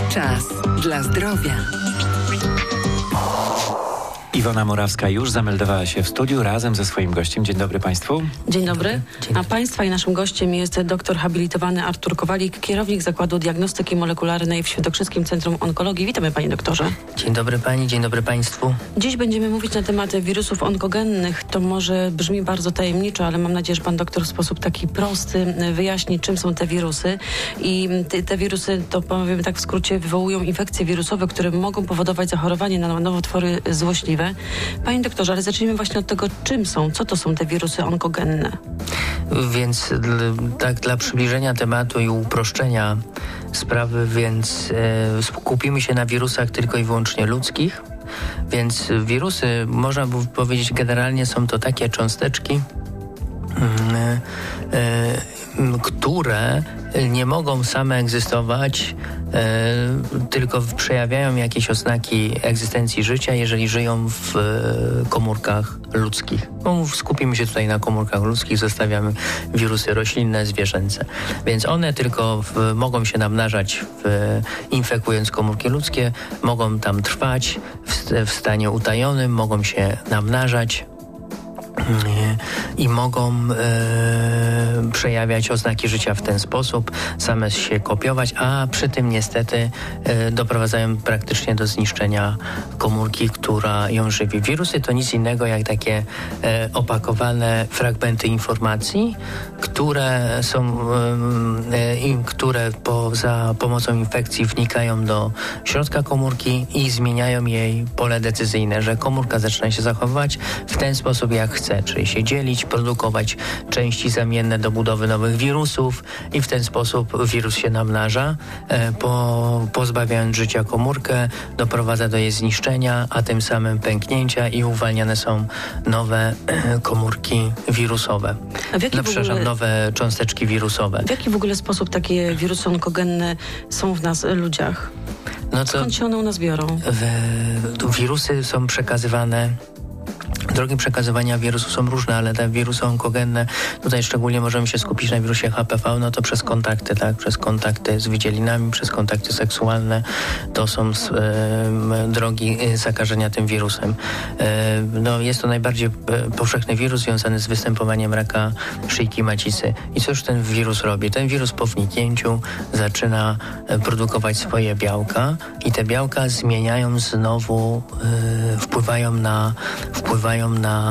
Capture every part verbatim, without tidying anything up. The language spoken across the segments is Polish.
Czas dla zdrowia. Iwona Morawska już zameldowała się w studiu razem ze swoim gościem. Dzień dobry Państwu. Dzień dobry. A Państwa i naszym gościem jest doktor habilitowany Artur Kowalik, kierownik Zakładu Diagnostyki Molekularnej w Świętokrzyskim Centrum Onkologii. Witamy Panie doktorze. Dzień dobry Pani, dzień dobry Państwu. Dziś będziemy mówić na temat wirusów onkogennych. To może brzmi bardzo tajemniczo, ale mam nadzieję, że Pan doktor w sposób taki prosty wyjaśni, czym są te wirusy. I te, te wirusy, to powiem tak w skrócie, wywołują infekcje wirusowe, które mogą powodować zachorowanie na nowotwory złośliwe. Panie doktorze, ale zacznijmy właśnie od tego, czym są, co to są te wirusy onkogenne. Więc tak dla przybliżenia tematu i uproszczenia sprawy, więc e, skupimy się na wirusach tylko i wyłącznie ludzkich. Więc wirusy, można by powiedzieć generalnie, są to takie cząsteczki, e, e, które nie mogą same egzystować, e, tylko przejawiają jakieś oznaki egzystencji życia, jeżeli żyją w e, komórkach ludzkich. No, skupimy się tutaj na komórkach ludzkich, zostawiamy wirusy roślinne, zwierzęce. Więc one tylko w, mogą się namnażać, w, infekując komórki ludzkie, mogą tam trwać w, w stanie utajonym, mogą się namnażać i mogą e, przejawiać oznaki życia w ten sposób, same się kopiować, a przy tym niestety e, doprowadzają praktycznie do zniszczenia komórki, która ją żywi. Wirusy to nic innego jak takie e, opakowane fragmenty informacji, które są, e, e, które po, za pomocą infekcji wnikają do środka komórki i zmieniają jej pole decyzyjne, że komórka zaczyna się zachowywać w ten sposób, jak chce. Czyli się dzielić, produkować części zamienne do budowy nowych wirusów i w ten sposób wirus się namnaża, e, po, pozbawiając życia komórkę, doprowadza do jej zniszczenia, a tym samym pęknięcia i uwalniane są nowe e, komórki wirusowe. A w jaki no, w ogóle, przepraszam, nowe cząsteczki wirusowe. W jaki w ogóle sposób takie wirusy onkogenne są w nas, ludziach? No to, Skąd się one u nas biorą? W, wirusy są przekazywane. Drogi przekazywania wirusów są różne, ale te wirusy onkogenne, tutaj szczególnie możemy się skupić na wirusie H P V, no to przez kontakty, tak, przez kontakty z wydzielinami, przez kontakty seksualne, to są e, drogi zakażenia tym wirusem. E, no, jest to najbardziej powszechny wirus związany z występowaniem raka szyjki macicy. I cóż ten wirus robi? Ten wirus po wniknięciu zaczyna produkować swoje białka i te białka zmieniają znowu, e, wpływają na wpływają na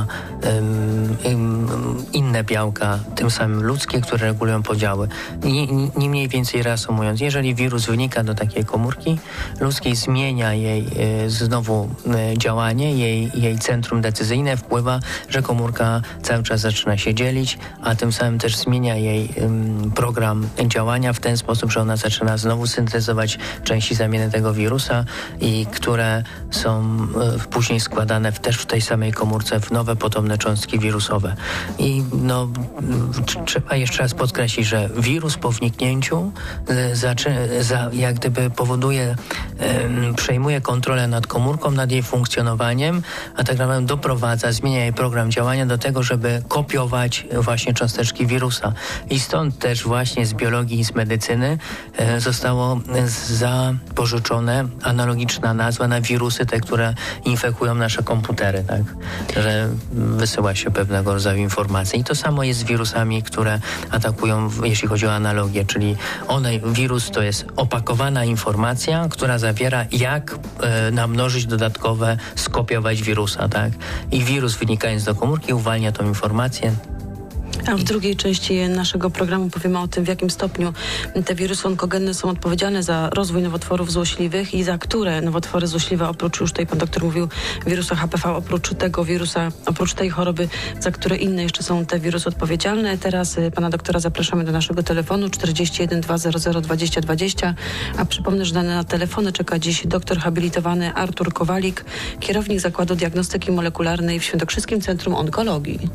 um, inne białka, tym samym ludzkie, które regulują podziały. Nie, nie mniej więcej reasumując, jeżeli wirus wnika do takiej komórki ludzkiej, zmienia jej e, znowu e, działanie, jej, jej centrum decyzyjne, wpływa, że komórka cały czas zaczyna się dzielić, a tym samym też zmienia jej um, program działania w ten sposób, że ona zaczyna znowu syntezować części zamienne tego wirusa i które są e, później składane w, też w tej samej komórce w nowe potomne cząstki wirusowe. I no, t- trzeba jeszcze raz podkreślić, że wirus po wniknięciu e, zaczy- za, jak gdyby powoduje, e, przejmuje kontrolę nad komórką, nad jej funkcjonowaniem, a tak naprawdę doprowadza, zmienia jej program działania do tego, żeby kopiować właśnie cząsteczki wirusa. I stąd też właśnie z biologii i z medycyny e, zostało zapożyczone analogiczna nazwa na wirusy, te, które infekują nasze komputery, tak? Że wysyła się pewnego rodzaju informacje. I to samo jest z wirusami, które atakują, jeśli chodzi o analogię, czyli one, wirus to jest opakowana informacja, która zawiera, jak e, namnożyć dodatkowe, skopiować wirusa, tak? I wirus, wynikając do komórki, uwalnia tą informację. A w drugiej części naszego programu powiemy o tym, w jakim stopniu te wirusy onkogenne są odpowiedzialne za rozwój nowotworów złośliwych i za które nowotwory złośliwe, oprócz, już tutaj pan doktor mówił, wirusa H P V, oprócz tego wirusa, oprócz tej choroby, za które inne jeszcze są te wirusy odpowiedzialne. Teraz y, pana doktora zapraszamy do naszego telefonu czterdzieści jeden dwa zero zero dwadzieścia dwadzieścia, a przypomnę, że na telefony czeka dziś doktor habilitowany Artur Kowalik, kierownik Zakładu Diagnostyki Molekularnej w Świętokrzyskim Centrum Onkologii.